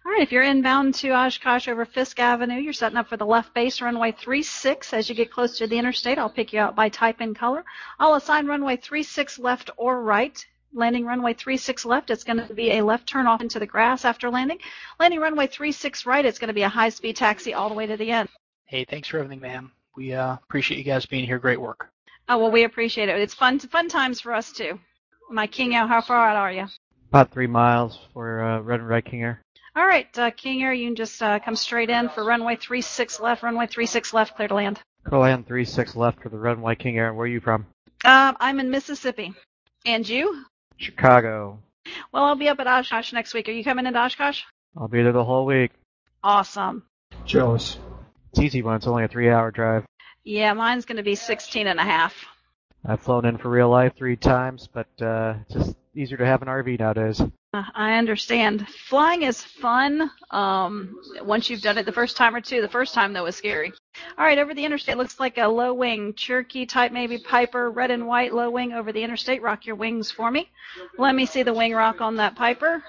All right, if you're inbound to Oshkosh over Fisk Avenue, you're setting up for the left base, runway 36. As you get close to the interstate, I'll pick you out by type and color. I'll assign runway 36 left or right. Landing runway 36 left, it's going to be a left turn off into the grass after landing. Landing runway 36 right, it's going to be a high-speed taxi all the way to the end. Hey, thanks for everything, ma'am. We appreciate you guys being here. Great work. Oh, well, we appreciate it. It's fun times for us, too. My King Air, how far out are you? About 3 miles for red and right King Air. All right, King Air, you can just come straight in for runway 36 left, runway 36 left, clear to land. Clear land 36 left for the red and white King Air. Where are you from? I'm in Mississippi. And you? Chicago. Well, I'll be up at Oshkosh next week. Are you coming into Oshkosh? I'll be there the whole week. Awesome. Jealous. It's easy when it's only a 3-hour drive. Yeah, mine's going to be 16 and a half. I've flown in for real life 3 times, but it's just easier to have an RV nowadays. I understand. Flying is fun once you've done it the first time or two. The first time, though, was scary. All right, over the interstate, looks like a low-wing Cherokee type, maybe Piper, red and white low-wing over the interstate. Rock your wings for me. Let me see the wing rock on that Piper.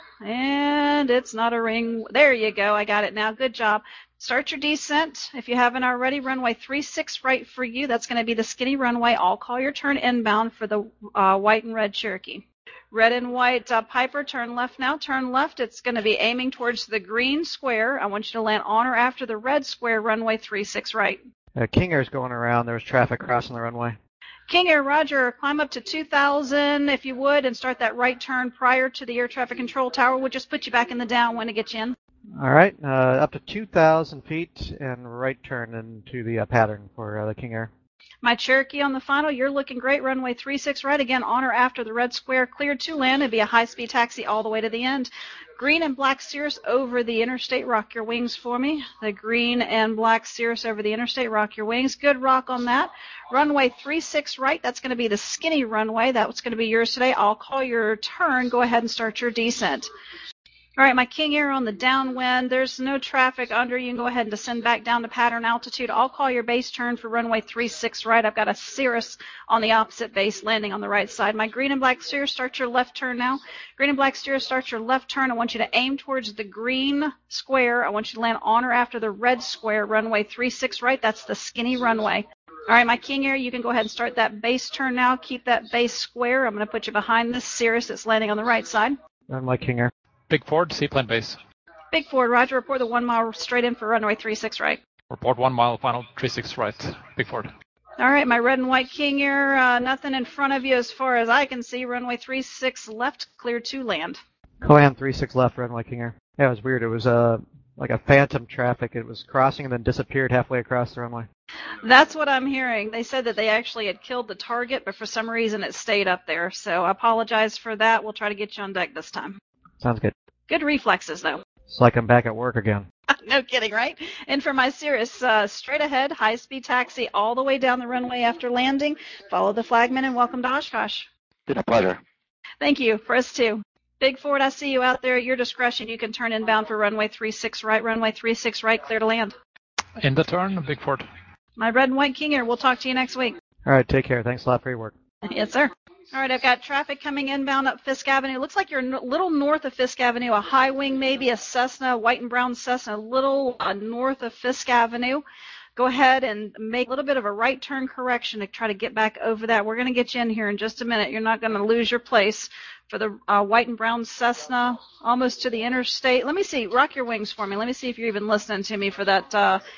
And it's not a ring. There you go. I got it now. Good job. Start your descent. If you haven't already, runway 36 right for you. That's going to be the skinny runway. I'll call your turn inbound for the white and red Cherokee. Red and white Piper, turn left now. Turn left. It's going to be aiming towards the green square. I want you to land on or after the red square, runway 36 right. King Air's going around. There's traffic crossing the runway. King Air, roger. Climb up to 2,000 if you would and start that right turn prior to the air traffic control tower. We'll just put you back in the downwind to get you in. All right, up to 2,000 feet and right turn into the pattern for the King Air. My Cherokee on the final, you're looking great. Runway 36 right, again, on or after the red square, cleared to land. It'd be a high-speed taxi all the way to the end. Green and black Cirrus over the interstate. Rock your wings for me. The green and black Cirrus over the interstate. Rock your wings. Good rock on that. Runway 36 right, that's going to be the skinny runway. That's going to be yours today. I'll call your turn. Go ahead and start your descent. All right, my King Air on the downwind. There's no traffic under. You can go ahead and descend back down to pattern altitude. I'll call your base turn for runway 36 right. I've got a Cirrus on the opposite base landing on the right side. My green and black Cirrus, start your left turn now. Green and black Cirrus, start your left turn. I want you to aim towards the green square. I want you to land on or after the red square, runway 36 right. That's the skinny runway. All right, my King Air, you can go ahead and start that base turn now. Keep that base square. I'm going to put you behind this Cirrus that's landing on the right side. And my King Air. Big Ford, seaplane base. Big Ford, roger. Report the 1 mile straight in for runway 36 right. Report 1 mile, final 36 right. Big Ford. All right, my red and white King Air, nothing in front of you as far as I can see. Runway 36 left, clear to land. Land 36 left, red and white King Air. Yeah, it was weird. It was like a phantom traffic. It was crossing and then disappeared halfway across the runway. That's what I'm hearing. They said that they actually had killed the target, but for some reason it stayed up there. So I apologize for that. We'll try to get you on deck this time. Sounds good. Good reflexes, though. It's like I'm back at work again. No kidding, right? And for my Cirrus, straight ahead, high-speed taxi all the way down the runway after landing. Follow the flagman and welcome to Oshkosh. It's a pleasure. Thank you. For us, too. Big Ford, I see you out there. At your discretion, you can turn inbound for runway 36 right, runway 36 right, clear to land. In the turn, Big Ford. My red and white King Air, we'll talk to you next week. All right, take care. Thanks a lot for your work. Yes, sir. All right, I've got traffic coming inbound up Fisk Avenue. Looks like you're a little north of Fisk Avenue, a high wing, maybe a Cessna, white and brown Cessna, a little north of Fisk Avenue. Go ahead and make a little bit of a right turn correction to try to get back over that. We're going to get you in here in just a minute. You're not going to lose your place for the white and brown Cessna, almost to the interstate. Let me see. Rock your wings for me. Let me see if you're even listening to me for that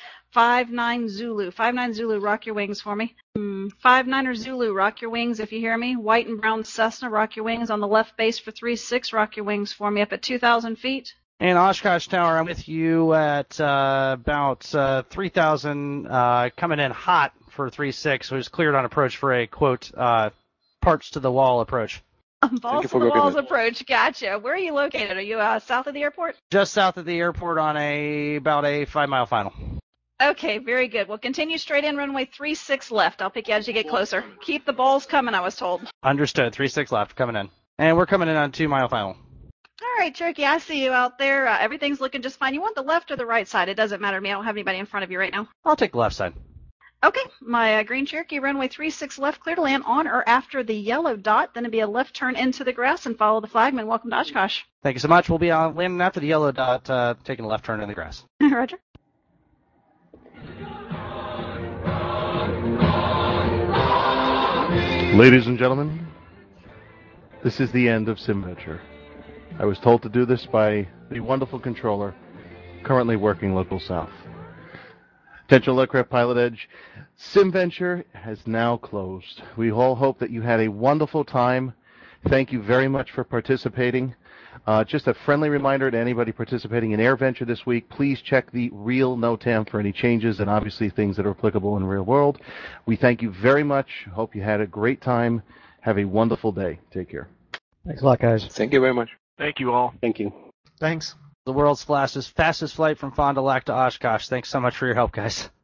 5-9 Zulu. 5-9 Zulu, rock your wings for me. 5-9er Zulu, rock your wings if you hear me. White and brown Cessna, rock your wings on the left base for 3-6. Rock your wings for me up at 2,000 feet. And Oshkosh Tower, I'm with you at about 3,000, coming in hot for 3-6. It was cleared on approach for a, quote, parts to the wall approach. Balls to the walls approach. Gotcha. Where are you located? Are you south of the airport? Just south of the airport on about a 5-mile final. Okay, very good. We'll continue straight in, runway 36 left. I'll pick you as you get closer. Keep the balls coming, I was told. Understood. 36 left, coming in. And we're coming in on 2-mile final. All right, Cherokee, I see you out there. Everything's looking just fine. You want the left or the right side? It doesn't matter to me. I don't have anybody in front of you right now. I'll take the left side. Okay, my Green Cherokee, runway 36 left, clear to land on or after the yellow dot. Then it'll be a left turn into the grass and follow the flagman. Welcome to Oshkosh. Thank you so much. We'll be on landing after the yellow dot, taking a left turn in the grass. Roger. Ladies and gentlemen, this is the end of SimVenture. I was told to do this by the wonderful controller currently working Local South. Attention Aircraft Pilot Edge, SimVenture has now closed. We all hope that you had a wonderful time. Thank you very much for participating. Just a friendly reminder to anybody participating in AirVenture this week, please check the real NOTAM for any changes and obviously things that are applicable in the real world. We thank you very much. Hope you had a great time. Have a wonderful day. Take care. Thanks a lot, guys. Thank you very much. Thank you all. Thank you. Thanks. The world's fastest flight from Fond du Lac to Oshkosh. Thanks so much for your help, guys.